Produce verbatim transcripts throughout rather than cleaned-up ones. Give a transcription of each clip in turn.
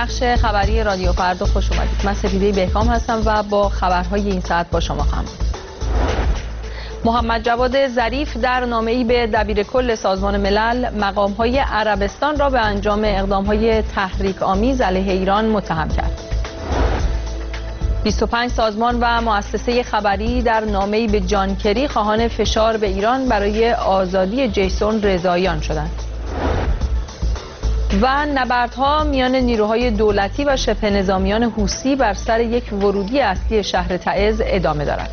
بخش خبری رادیو فردا خوش اومدید. من سپیده بهکام هستم و با خبرهای این ساعت با شما خواهم بود. محمد جواد ظریف در نامه‌ای به دبیرکل سازمان ملل مقام‌های عربستان را به انجام اقدام‌های تحریک‌آمیز علیه ایران متهم کرد. بیست و پنج سازمان و مؤسسه خبری در نامه‌ای به جان کری خواهان فشار به ایران برای آزادی جیسون رضاییان شدند. و نبردها میان نیروهای دولتی و شبه نظامیان حوثی بر سر یک ورودی اصلی شهر تعز ادامه دارد.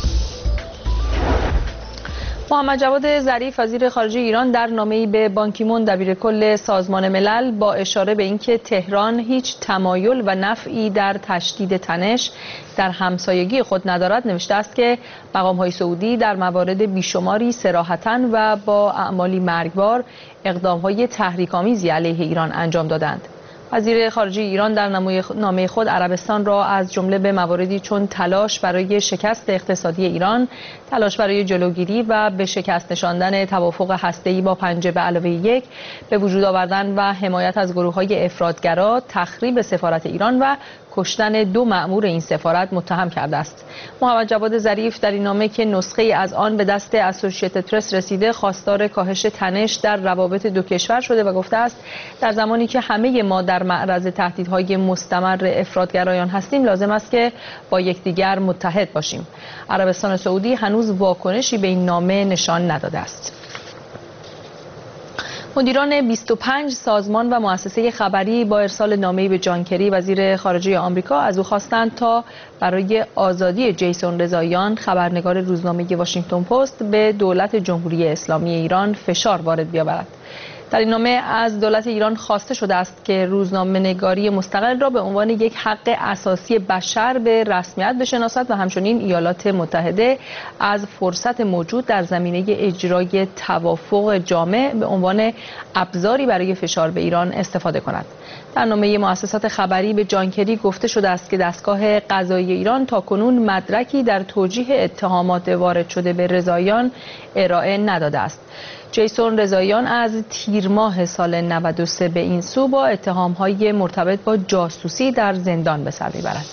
محمد جواد ظریف وزیر خارجه ایران در نامه‌ای به بان کی مون دبیرکل سازمان ملل با اشاره به اینکه تهران هیچ تمایل و نفعی در تشدید تنش در همسایگی خود ندارد نوشته است که مقام‌های سعودی در موارد بیشماری صراحتاً و با اعمالی مرگبار اقدام‌های تحریک‌آمیزی علیه ایران انجام دادند. وزیر خارجه ایران در نامه خود عربستان را از جمله به مواردی چون تلاش برای شکست اقتصادی ایران، تلاش برای جلوگیری و به شکست نشاندن توافق هسته‌ای با پنجه به علاوه یک، به وجود آوردن و حمایت از گروه‌های افراطگرا، تخریب سفارت ایران و کشتن دو مأمور این سفارت متهم کرده است. محمد جواد ظریف در این نامه که نسخه از آن به دست اسوسییتد پرس رسیده خواستار کاهش تنش در روابط دو کشور شده و گفته است در زمانی که همه ما در معرض تهدیدهای مستمر افراطگرایان هستیم لازم است که با یکدیگر متحد باشیم. عربستان سعودی هنوز واکنشی به این نامه نشان نداده است. مدیران بیست و پنج سازمان و مؤسسه خبری با ارسال نامه‌ای به جان کری وزیر خارجه آمریکا از او خواستند تا برای آزادی جیسون رضاییان خبرنگار روزنامه واشنگتن پست به دولت جمهوری اسلامی ایران فشار وارد بیاورد. در این نامه از دولت ایران خواسته شده است که روزنامه‌نگاری مستقل را به عنوان یک حق اساسی بشر به رسمیت بشناسد و همچنین ایالات متحده از فرصت موجود در زمینه اجرای توافق جامع به عنوان ابزاری برای فشار به ایران استفاده کند. در نامه مؤسسات خبری به جان کری گفته شده است که دستگاه قضایی ایران تاکنون مدرکی در توجیه اتهامات وارد شده به رضاییان ارائه نداده است. جیسون رضاییان از تیر ماه سال نود و سه به این سو با اتهام‌های مرتبط با جاسوسی در زندان به سر می‌برد.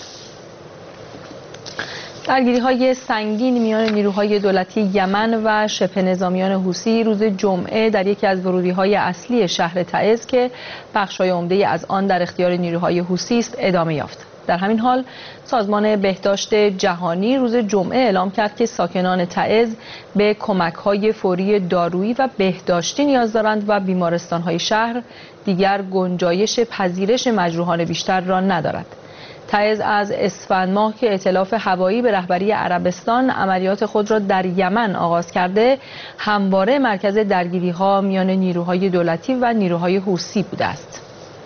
درگیری‌های سنگین میان نیروهای دولتی یمن و شبه نظامیان حوثی روز جمعه در یکی از ورودی‌های اصلی شهر تعز که بخش‌های عمده از آن در اختیار نیروهای حوثی است ادامه یافت. در همین حال سازمان بهداشت جهانی روز جمعه اعلام کرد که ساکنان تعز به کمک‌های فوری دارویی و بهداشتی نیاز دارند و بیمارستان‌های شهر دیگر گنجایش پذیرش مجروحان بیشتر را ندارد. تعز از اسفند ماه که ائتلاف هوایی به رهبری عربستان عملیات خود را در یمن آغاز کرده، همواره مرکز درگیری‌ها میان نیروهای دولتی و نیروهای حوثی بوده است.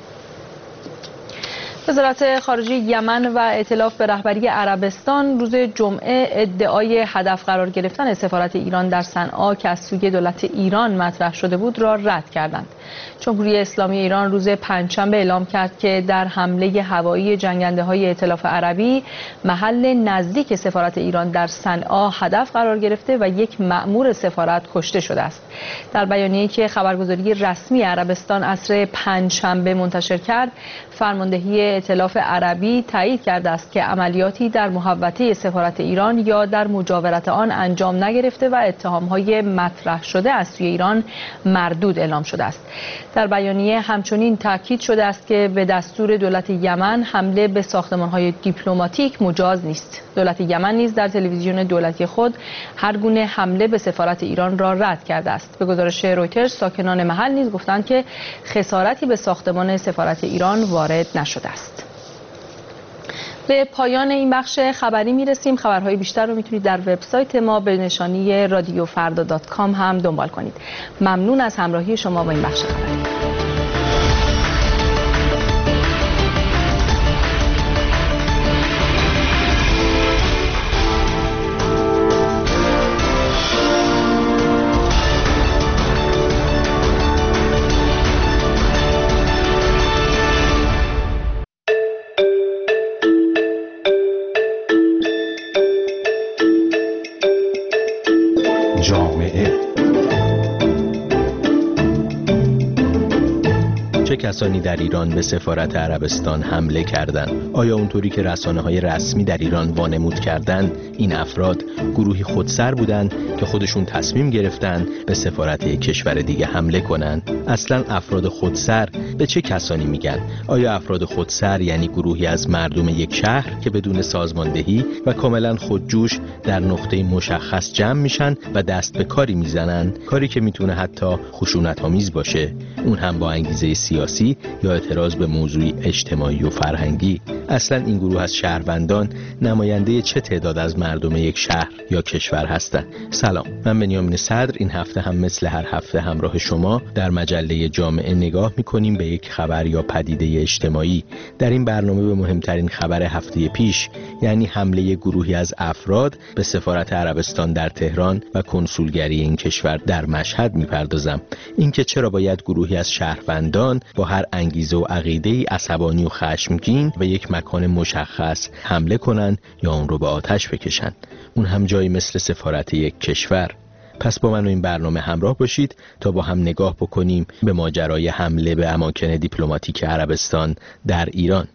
وزارت خارجه یمن و ائتلاف به رهبری عربستان روز جمعه ادعای هدف قرار گرفتن سفارت ایران در صنعا که از سوی دولت ایران مطرح شده بود را رد کردند. جمهوری اسلامی ایران روز پنجشنبه اعلام کرد که در حمله هوایی جنگنده‌های ائتلاف عربی محل نزدیک سفارت ایران در صنعا هدف قرار گرفته و یک مأمور سفارت کشته شده است. در بیانیه‌ای که خبرگزاری رسمی عربستان عصر پنجشنبه منتشر کرد، فرماندهی ائتلاف عربی تایید کرده است که عملیاتی در محوطه سفارت ایران یا در مجاورت آن انجام نگرفته و اتهام‌های مطرح شده از سوی ایران مردود اعلام شده است. در بیانیه همچنین تاکید شده است که به دستور دولت یمن حمله به ساختمان‌های دیپلماتیک مجاز نیست. دولت یمن نیز در تلویزیون دولتی خود هر گونه حمله به سفارت ایران را رد کرده است. به گزارش رویترز ساکنان محل نیز گفتند که خسارتی به ساختمان سفارت ایران وارد نشده است. به پایان این بخش خبری میرسیم. خبرهای بیشتر رو میتونید در وبسایت ما به نشانی رادیو فردا دات کام هم دنبال کنید. ممنون از همراهی شما با این بخش خبری. جامعه کسانی در ایران به سفارت عربستان حمله کردند؟ آیا اونطوری که رسانه‌های رسمی در ایران وانمود کردند این افراد گروهی خودسر بودند که خودشون تصمیم گرفتند به سفارت یک کشور دیگه حمله کنند؟ اصلا افراد خودسر به چه کسانی میگن؟ آیا افراد خودسر یعنی گروهی از مردم یک شهر که بدون سازماندهی و کاملا خودجوش در نقطه مشخص جمع میشن و دست به کاری میزنن، کاری که میتونه حتی خشونت‌آمیز باشه، اون هم با انگیزه سیاسی یا اعتراض به موضوعی اجتماعی و فرهنگی؟ اصلا این گروه از شهروندان نماینده چه تعداد از مردم یک شهر یا کشور هستند؟ سلام، من بنیامین صدر این هفته هم مثل هر هفته همراه شما در مجله جامعه نگاه میکنیم به یک خبر یا پدیده اجتماعی. در این برنامه به مهمترین خبر هفته پیش، یعنی حمله گروهی از افراد به سفارت عربستان در تهران و کنسولگری این کشور در مشهد میپردازم. اینکه چرا باید گروهی از شهروندان با هر انگیزه و عقیده‌ای عصبانی و خشمگین به یک مکان مشخص حمله کنن یا اون رو به آتش بکشن، اون هم جایی مثل سفارت یک کشور. پس با من و این برنامه همراه باشید تا با هم نگاه بکنیم به ماجرای حمله به اماکن دیپلماتیک عربستان در ایران.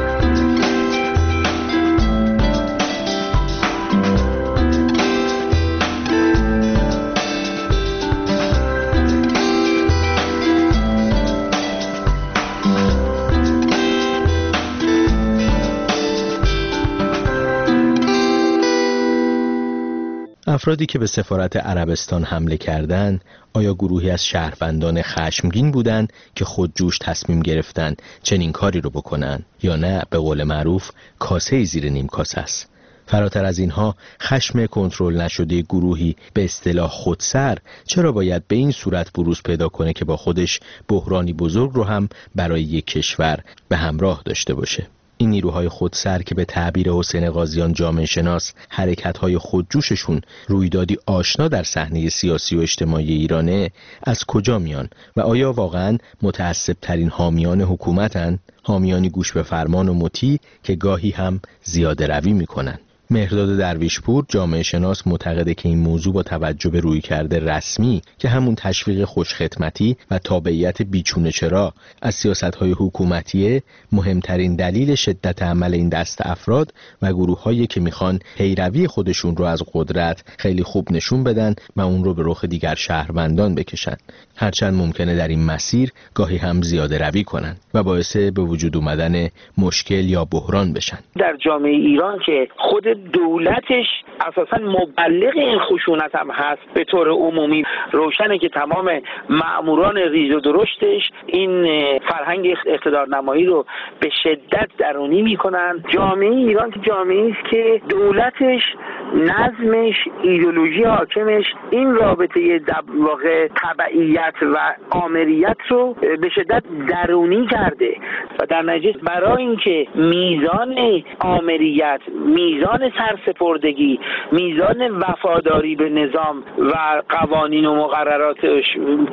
افرادی که به سفارت عربستان حمله کردند، آیا گروهی از شهروندان خشمگین بودند که خودجوش تصمیم گرفتند چنین کاری رو بکنن، یا نه به قول معروف کاسه زیر نیم کاسه است؟ فراتر از اینها، خشم کنترل نشده گروهی به اصطلاح خودسر چرا باید به این صورت بروز پیدا کنه که با خودش بحرانی بزرگ رو هم برای یک کشور به همراه داشته باشه؟ این نیروهای خودسر که به تعبیر حسین قاضیان جامعه شناس حرکت‌های خودجوششون رویدادی آشنا در صحنه سیاسی و اجتماعی ایرانه، از کجا میان و آیا واقعاً متعصب‌ترین حامیان حکومتن؟ حامیانی گوش به فرمان و مطیع که گاهی هم زیاده روی میکنن. مهرداد درویشپور جامعه شناس معتقده که این موضوع با توجه به رویکرد رسمی که همون تشویق خوشخدمتی و تابعیت بیچونه چرا از سیاست‌های حکومتیه، مهمترین دلیل شدت عمل این دست افراد و گروه‌هایی که میخوان پیروی خودشون رو از قدرت خیلی خوب نشون بدن و اون رو به رخ دیگر شهروندان بکشن، هرچند ممکنه در این مسیر گاهی هم زیاده روی کنن و باعث به وجود اومدن مشکل یا بحران بشن. در جامعه ایران که خود دولتش اساساً مبلغ این خشونت هم هست، به طور عمومی روشنه که تمام مأموران ریز و درشتش این فرهنگ اقتدارنمایی رو به شدت درونی میکنن. جامعه ایران که جامعه است که دولتش، نظمش، ایدئولوژی حاکمش این رابطه در واقع تبعیت و آمریت رو به شدت درونی کرده و در نتیجه برای اینکه میزان آمریت، میزان سرسپردگی، میزان وفاداری به نظام و قوانین و مقرراتش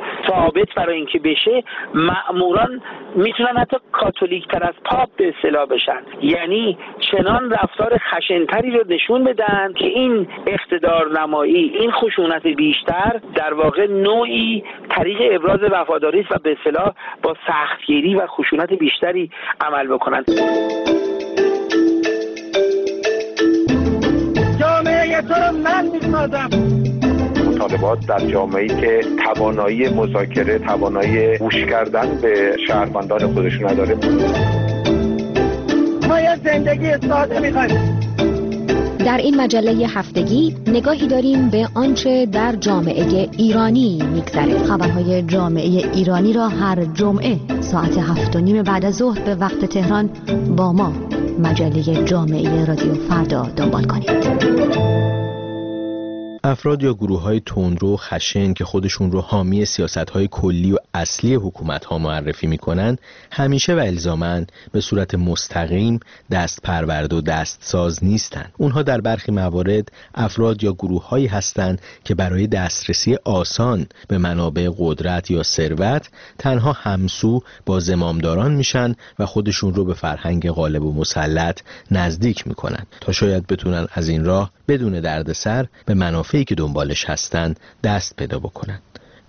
ثابت برای اینکه بشه، مأموران میتونن حتی کاتولیک تر از پاپ به اصطلاح بشن، یعنی چنان رفتار خشنتری رو نشون بدن که این اقتدار نمایی، این خشونت بیشتر در واقع نوعی طریق ابراز وفاداری است و به اصطلاح با سختگیری و خشونت بیشتری عمل بکنن. جامعه تو رو من میسازم. مطالبات در جامعه‌ای که توانایی مذاکره، توانایی گوش کردن به شهروندان خودش نداره. ما یه زندگی ساده می‌خوایم. در این مجله هفتگی نگاهی داریم به آنچه در جامعه ایرانی می‌گذره. خبرهای جامعه ایرانی را هر جمعه ساعت هفت و نیم بعد از ظهر به وقت تهران با ما مجله جامعه رادیو فردا دنبال کنید. افراد یا گروه‌های تندرو و خشن که خودشون رو حامی سیاست‌های کلی و اصلی حکومت‌ها معرفی می‌کنن، همیشه و الزاماً به صورت مستقیم دست پرورد و دست ساز نیستن. اونها در برخی موارد افراد یا گروه‌هایی هستند که برای دسترسی آسان به منابع قدرت یا ثروت تنها همسو با زمامداران میشن و خودشون رو به فرهنگ غالب و مسلط نزدیک می‌کنن تا شاید بتونن از این راه بدون دردسر به منافعی که دنبالش هستن دست پیدا بکنن.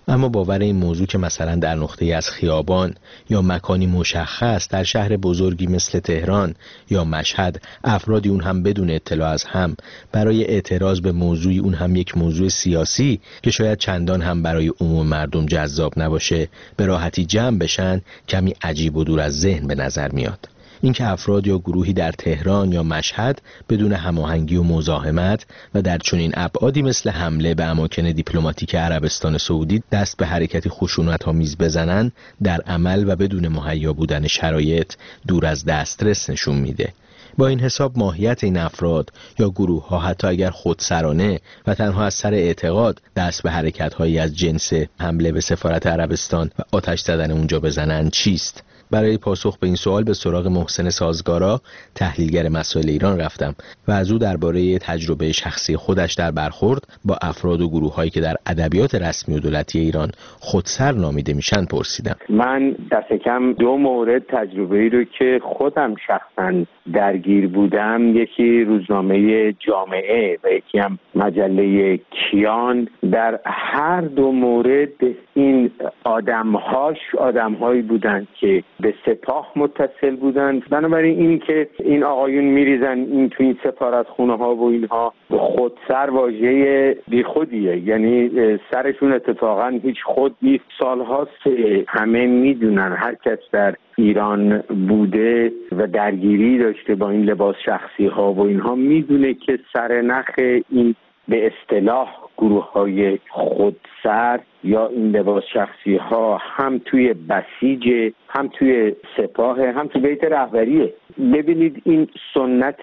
اما باور این موضوع که مثلا در نقطه‌ای از خیابان یا مکانی مشخص در شهر بزرگی مثل تهران یا مشهد افرادی اون هم بدون اطلاع از هم برای اعتراض به موضوعی اون هم یک موضوع سیاسی که شاید چندان هم برای عموم مردم جذاب نباشه به راحتی جمع بشن کمی عجیب و دور از ذهن به نظر میاد. اینکه افراد یا گروهی در تهران یا مشهد بدون هماهنگی و مزاحمت و در چنین ابعادی مثل حمله به اماکن دیپلماتیک عربستان سعودی دست به حرکتی خشونت‌آمیز بزنن در عمل و بدون مهیا بودن شرایط دور از دسترس نشون میده. با این حساب ماهیت این افراد یا گروه ها حتی اگر خودسرانه و تنها از سر اعتقاد دست به حرکت هایی از جنس حمله به سفارت عربستان و آتش زدن اونجا بزنن چیست؟ برای پاسخ به این سوال به سراغ محسن سازگارا، تحلیلگر مسائل ایران رفتم و از او درباره تجربه شخصی خودش در برخورد با افراد و گروه‌هایی که در ادبیات رسمی و دولتی ایران خودسر نامیده میشن پرسیدم. من دست کم دو مورد تجربه‌ای رو که خودم شخصا درگیر بودم، یکی روزنامه جامعه و یکی هم مجله کیان، در هر دو مورد این آدم‌هاش آدم‌هایی بودند که به سپاه متصل بودند. بنابراین این که این آقایون میریزن این تو این سفارتخونه ها و اینها خودسر واژه بی خودیه، یعنی سرشون اتفاقا هیچ خود نیست. سالهاست همه میدونن، هر کس در ایران بوده و درگیری داشته با این لباس شخصی ها و اینها میدونه که سرنخ این به اصطلاح گروه های خودسر یا این لباس شخصی ها هم توی بسیج، هم توی سپاه، هم توی بیت رهبریه. ببینید این سنت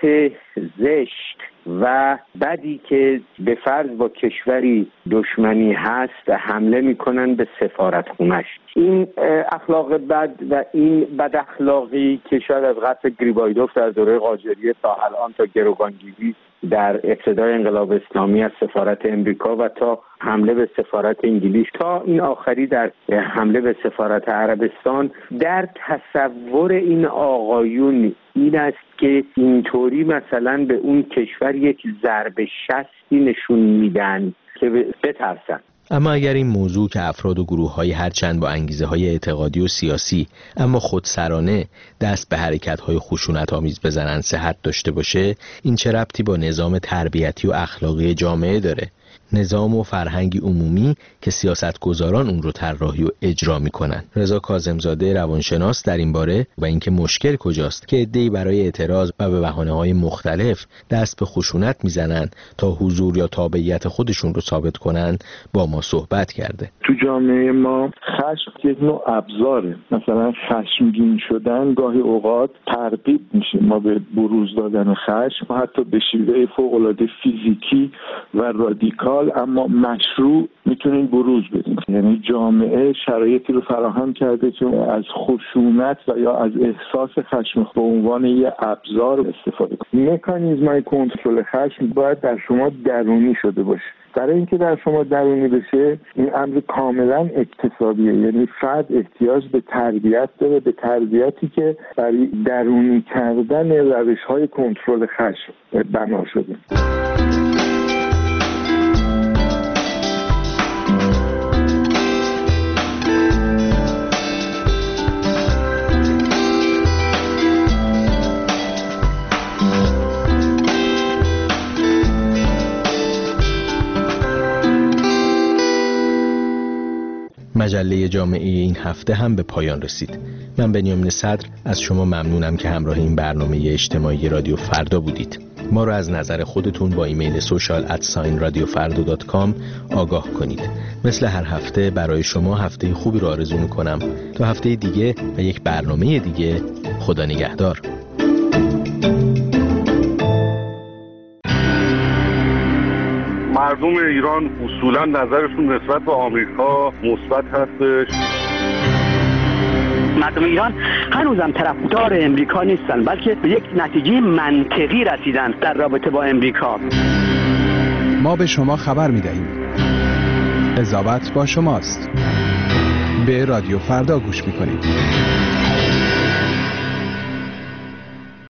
زشت و بدی که به فرض با کشوری دشمنی هست حمله میکنن به سفارتخونش، این اخلاق بد و این بد اخلاقی که شاید از قتل گریبایدوف در دوره قاجاریه تا الان، تا گروگانگیری در ابتدای انقلاب اسلامی از سفارت امریکا و تا حمله به سفارت انگلیس تا این آخری در حمله به سفارت عربستان، در تصور این آقایون این است که اینطوری مثلا به اون کشور یک ضربه شستی نشون میدن که بترسن. اما اگر این موضوع که افراد و گروه‌های هرچند با انگیزه‌های اعتقادی و سیاسی اما خودسرانه دست به حرکت‌های خشونت‌آمیز بزنن صحت داشته باشه، این چه ربطی با نظام تربیتی و اخلاقی جامعه داره؟ نظام و فرهنگی عمومی که سیاستگزاران اون رو طراحی و اجرا میکنن. رضا کاظمزاده روانشناس در این باره و اینکه مشکل کجاست که عده‌ای برای اعتراض و به بهانه‌های مختلف دست به خشونت میزنن تا حضور یا تابعیت خودشون رو ثابت کنن با ما صحبت کرده. تو جامعه ما خشم یک نوع ابزاره. مثلا خشمگین شدن گاهی اوقات ترغیب میشه ما به بروز دادن خشم، حتی به شیوه فوق‌العاده فیزیکی و رادیکال اما مشروع میتونیم بروز بدیم. یعنی جامعه شرایطی رو فراهم کرده که از خشونت و یا از احساس خشم به عنوان یه ابزار استفاده کنیم. مکانیزم‌های کنترل خشم باید در شما درونی شده باشه. برای اینکه در شما درونی بشه این امر کاملا اکتسابیه، یعنی فرد احتیاج به تربیت داره، به تربیتی که برای درونی کردن روش‌های کنترل خشم بنا شده. مجله جامعه این هفته هم به پایان رسید. من بنیامین صدر از شما ممنونم که همراه این برنامه اجتماعی رادیو فردا بودید. ما رو از نظر خودتون با ایمیل سوشال ات ساین رادیو فردا دات کام آگاه کنید. مثل هر هفته برای شما هفته خوبی رو آرزو میکنم. تا هفته دیگه و یک برنامه دیگه، خدا نگهدار. مردم ایران اصولا نظرشون نسبت به آمریکا مثبت هستش. مردم ایران هنوزم طرفدار امریکا نیستن، بلکه به یک نتیجه منطقی رسیدن در رابطه با امریکا. ما به شما خبر می‌دهیم. قضاوت با شماست. به رادیو فردا گوش می‌کنید.